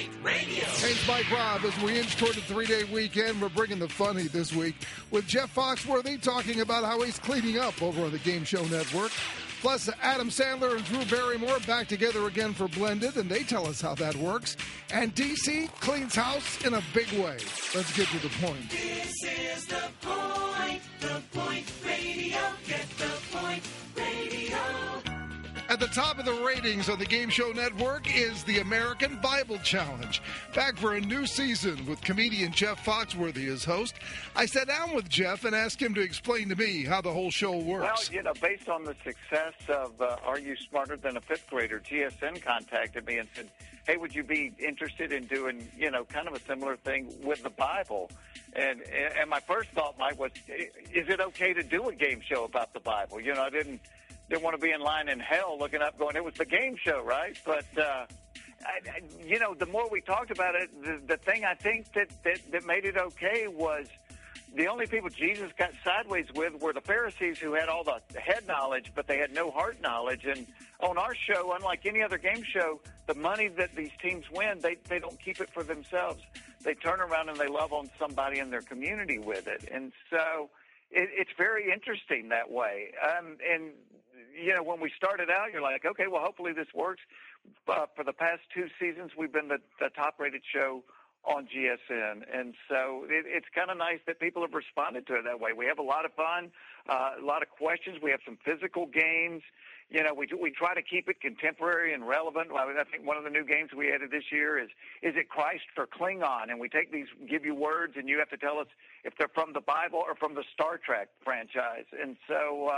Point Radio. Hey, it's Mike Robb. As we inch toward the three-day weekend, we're bringing the funny this week with Jeff Foxworthy talking about how he's cleaning up over on the Game Show Network. Plus, Adam Sandler and Drew Barrymore back together again for Blended, and they tell us how that works. And DC cleans house in a big way. Let's get to the point. This is The Point Radio. Get The Point Radio. At the top of the ratings on the Game Show Network is the American Bible Challenge. Back for a new season with comedian Jeff Foxworthy as host. I sat down with Jeff and asked him to explain to me how the whole show works. Well, based on the success of Are You Smarter Than a Fifth Grader, GSN contacted me and said, hey, would you be interested in doing, kind of a similar thing with the Bible? And my first thought, Mike, was, is it okay to do a game show about the Bible? I didn't want to be in line in hell looking up going, it was the game show, right? But, the more we talked about it, the thing I think that made it okay was the only people Jesus got sideways with were the Pharisees, who had all the head knowledge, but they had no heart knowledge. And on our show, unlike any other game show, the money that these teams win, they don't keep it for themselves. They turn around and they love on somebody in their community with it. And so it's very interesting that way. When we started out, you're like, okay, well, hopefully this works. For the past two seasons, we've been the top-rated show on GSN, and so it's kind of nice that people have responded to it that way. We have a lot of fun, a lot of questions. We have some physical games. We try to keep it contemporary and relevant. I think one of the new games we added this year is it Christ or Klingon? And we give you words, and you have to tell us if they're from the Bible or from the Star Trek franchise. And so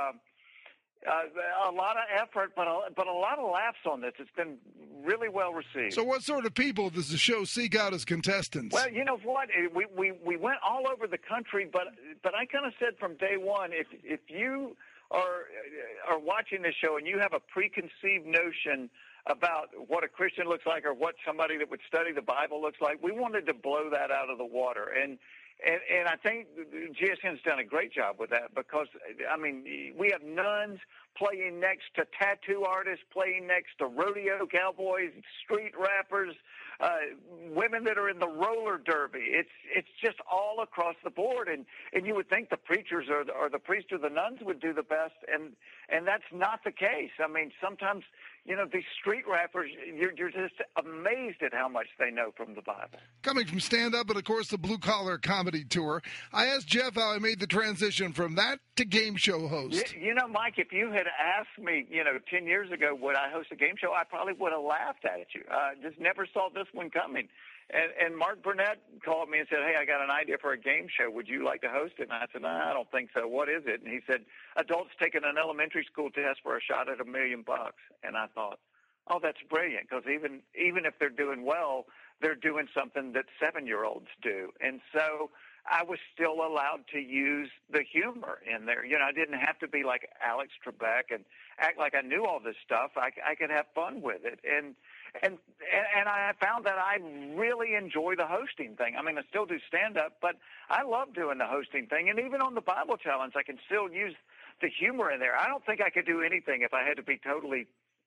a lot of effort, but a lot of laughs on this. It's been really well received. So what sort of people does the show seek out as contestants? Well, you know what? We went all over the country, but I kind of said from day one, if you are watching this show and you have a preconceived notion about what a Christian looks like or what somebody that would study the Bible looks like, we wanted to blow that out of the water. And I think GSN's done a great job with that because, we have nuns playing next to tattoo artists, playing next to rodeo cowboys, street rappers, women that are in the roller derby. It's just all across the board. And you would think the preachers or the priests or the nuns would do the best, and that's not the case. Sometimes, these street rappers, you're just amazed at how much they know from the Bible. Coming from stand-up and, of course, the Blue Collar Comedy Tour, I asked Jeff how I made the transition from that to game show host. Mike, if you had asked me, 10 years ago, would I host a game show, I probably would have laughed at you. Just never saw this one coming. And Mark Burnett called me and said, hey, I got an idea for a game show. Would you like to host it? And I said, I don't think so. What is it? And he said, adults taking an elementary school test for a shot at $1 million. And I thought, oh, that's brilliant, because even if they're doing well, they're doing something that 7-year-olds do. And so I was still allowed to use the humor in there. I didn't have to be like Alex Trebek and act like I knew all this stuff. I could have fun with it. And I found that I really enjoy the hosting thing. I still do stand-up, but I love doing the hosting thing. And even on the Bible Challenge, I can still use the humor in there. I don't think I could do anything if I had to be totally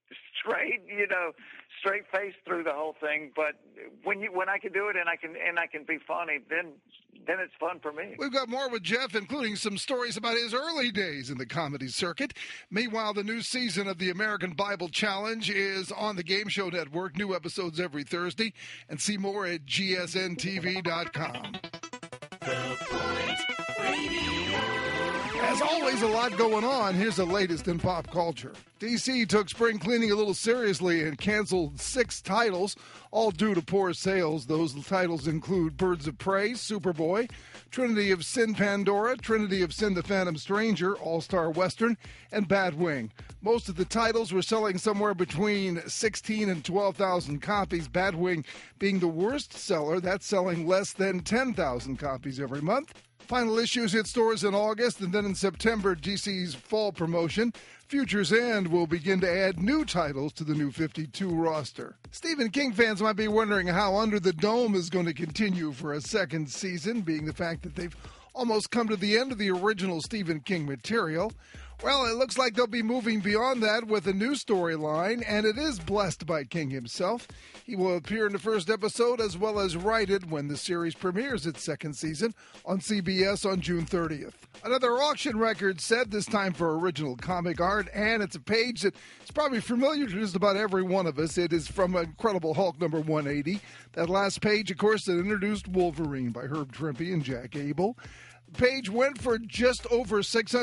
straight face through the whole thing. But when I can do it and I can be funny, then it's fun for me. We've got more with Jeff, including some stories about his early days in the comedy circuit. Meanwhile, the new season of the American Bible Challenge is on the Game Show Network. New episodes every Thursday. And see more at gsntv.com. The Point Radio. As always, a lot going on. Here's the latest in pop culture. DC took spring cleaning a little seriously and canceled 6 titles, all due to poor sales. Those titles include Birds of Prey, Superboy, Trinity of Sin Pandora, Trinity of Sin the Phantom Stranger, All-Star Western, and Batwing. Most of the titles were selling somewhere between 16 and 12,000 copies, Batwing being the worst seller. That's selling less than 10,000 copies every month. Final issues hit stores in August, and then in September, DC's fall promotion, Future's End, will begin to add new titles to the new 52 roster. Stephen King fans might be wondering how Under the Dome is going to continue for a second season, being the fact that they've almost come to the end of the original Stephen King material. Well, it looks like they'll be moving beyond that with a new storyline, and it is blessed by King himself. He will appear in the first episode as well as write it when the series premieres its second season on CBS on June 30th. Another auction record set, this time for original comic art, and it's a page that is probably familiar to just about every one of us. It is from Incredible Hulk number 180. That last page, of course, that introduced Wolverine by Herb Trimpe and Jack Abel. Page went for just over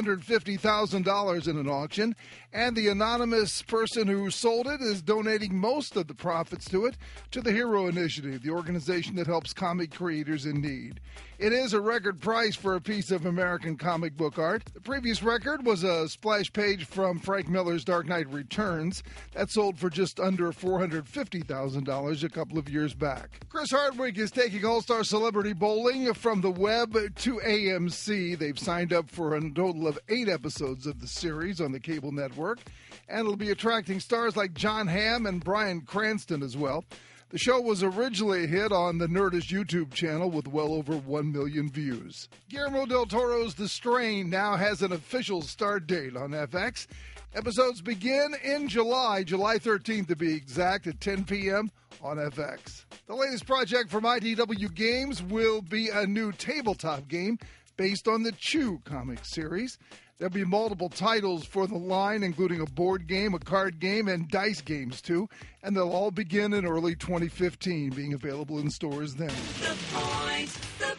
$650,000 in an auction, and the anonymous person who sold it is donating most of the profits to it to the Hero Initiative, the organization that helps comic creators in need. It is a record price for a piece of American comic book art. The previous record was a splash page from Frank Miller's Dark Knight Returns that sold for just under $450,000 a couple of years back. Chris Hardwick is taking All-Star Celebrity Bowling from the web to AMC. They've signed up for a total of 8 episodes of the series on the cable network, and it'll be attracting stars like John Hamm and Bryan Cranston as well. The show was originally a hit on the Nerdist YouTube channel with well over 1 million views. Guillermo del Toro's The Strain now has an official start date on FX. Episodes begin in July 13th to be exact, at 10 p.m. on FX. The latest project from IDW Games will be a new tabletop game based on the Chew comic series. There'll be multiple titles for the line, including a board game, a card game, and dice games, too. And they'll all begin in early 2015, being available in stores then. The point,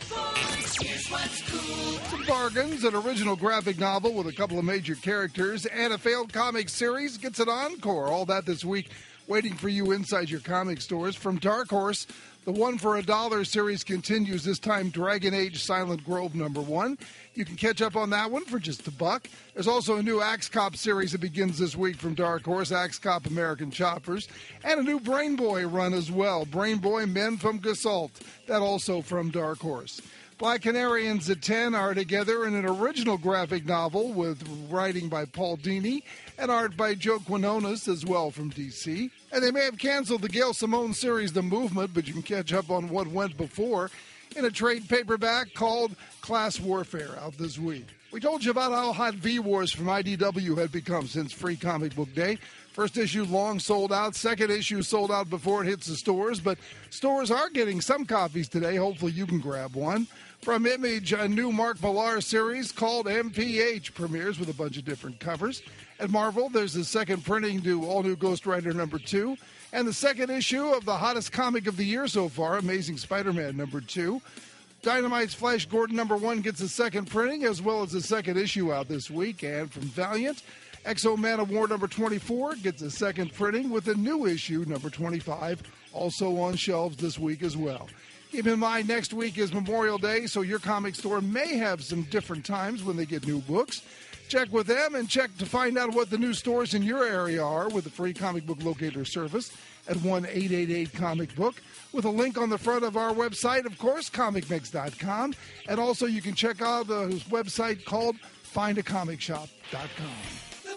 here's what's cool. Some bargains, an original graphic novel with a couple of major characters, and a failed comic series gets an encore. All that this week, waiting for you inside your comic stores. From Dark Horse, the One for a Dollar series continues, this time Dragon Age Silent Grove #1. You can catch up on that one for just $1. There's also a new Axe Cop series that begins this week from Dark Horse, Axe Cop American Choppers, and a new Brain Boy run as well, Brain Boy Men from Gestalt, that also from Dark Horse. Black Canary and Zatanna are together in an original graphic novel with writing by Paul Dini and art by Joe Quinones as well from DC. And they may have canceled the Gail Simone series The Movement, but you can catch up on what went before in a trade paperback called Class Warfare, out this week. We told you about how hot V-Wars from IDW had become since Free Comic Book Day. First issue long sold out. Second issue sold out before it hits the stores, but stores are getting some copies today. Hopefully you can grab one. From Image, a new Mark Millar series called MPH premieres with a bunch of different covers. At Marvel, there's the second printing to All New Ghost Rider #2, and the second issue of the hottest comic of the year so far, Amazing Spider-Man #2. Dynamite's Flash Gordon #1 gets a second printing, as well as a second issue out this week. And from Valiant, X-O Man of War #24 gets a second printing with a new issue, #25, also on shelves this week as well. Keep in mind, next week is Memorial Day, so your comic store may have some different times when they get new books. Check with them and check to find out what the new stores in your area are with the free comic book locator service at 1-888-COMIC-BOOK, with a link on the front of our website, of course, comicmix.com. And also you can check out the website called findacomic.shop.com.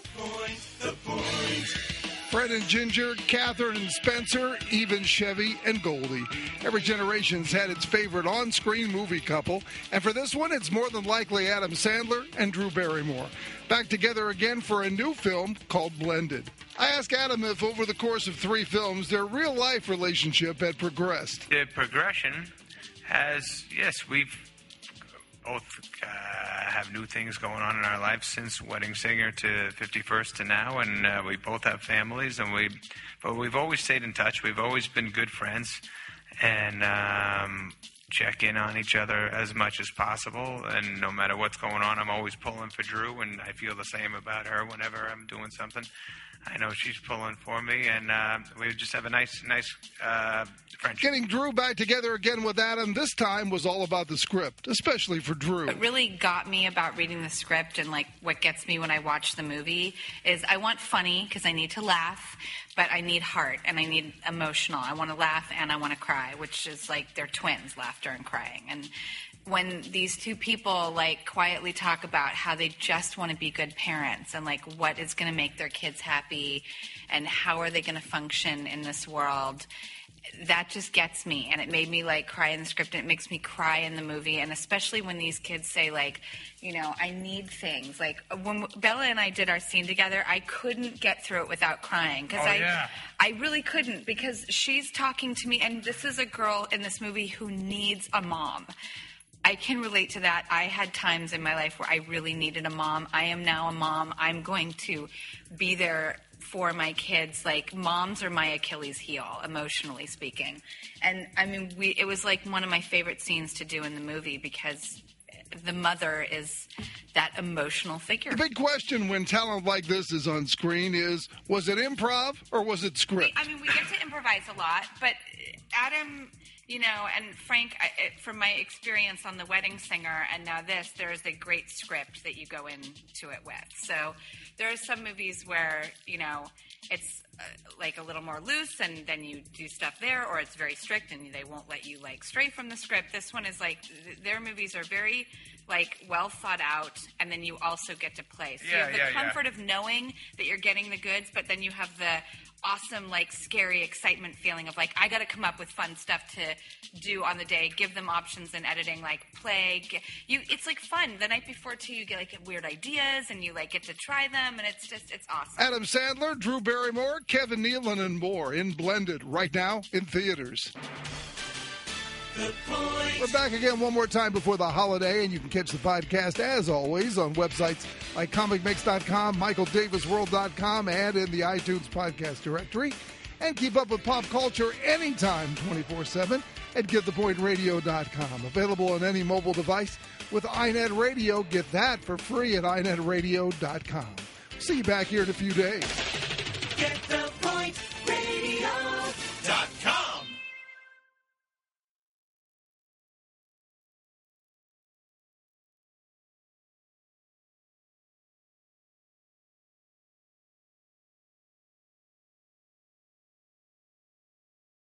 The point. Fred and Ginger, Catherine and Spencer, even Chevy and Goldie. Every generation's had its favorite on-screen movie couple, and for this one, it's more than likely Adam Sandler and Drew Barrymore. Back together again for a new film called Blended. I asked Adam if over the course of 3 films, their real-life relationship had progressed. The progression has, yes, we've both have new things going on in our lives since Wedding Singer to 51st to now, and we both have families, and but we've always stayed in touch. We've always been good friends, and check in on each other as much as possible. And no matter what's going on, I'm always pulling for Drew, and I feel the same about her whenever I'm doing something. I know she's pulling for me, and we just have a nice friendship. Getting Drew back together again with Adam this time was all about the script, especially for Drew. What really got me about reading the script and like what gets me when I watch the movie is I want funny because I need to laugh, but I need heart and I need emotional. I want to laugh and I want to cry, which is like they're twins, laughter and crying. And when these two people like quietly talk about how they just want to be good parents and like what is going to make their kids happy and how are they going to function in this world, that just gets me, and it made me like cry in the script, and it makes me cry in the movie. And especially when these kids say like, you know, I need things. Like when Bella and I did our scene together, I couldn't get through it without crying because I really couldn't, because she's talking to me, and this is a girl in this movie who needs a mom. I can relate to that. I had times in my life where I really needed a mom. I am now a mom. I'm going to be there for my kids. Like, moms are my Achilles heel, emotionally speaking. And I mean, it was like one of my favorite scenes to do in the movie because the mother is that emotional figure. The big question when talent like this is on screen is, was it improv or was it script? I mean, we get to improvise a lot, but Adam, you know, and Frank, from my experience on The Wedding Singer and now this, there's a great script that you go into it with. So there are some movies where, you know, it's like a little more loose and then you do stuff there, or it's very strict and they won't let you like stray from the script. This one is like, their movies are very like well thought out, and then you also get to play. So you have the comfort of knowing that you're getting the goods, but then you have the awesome, like, scary excitement feeling of like, I got to come up with fun stuff to do on the day, give them options in editing, like play. It's like fun. The night before too, you get like weird ideas and you like get to try them, and it's awesome. Adam Sandler, Drew Barrymore, Kevin Nealon, and more in Blended right now in theaters. We're back again one more time before the holiday, and you can catch the podcast, as always, on websites like comicmix.com, michaeldavisworld.com, and in the iTunes podcast directory. And keep up with pop culture anytime, 24/7, at getthepointradio.com. Available on any mobile device with iNet Radio. Get that for free at inetradio.com. See you back here in a few days. Get the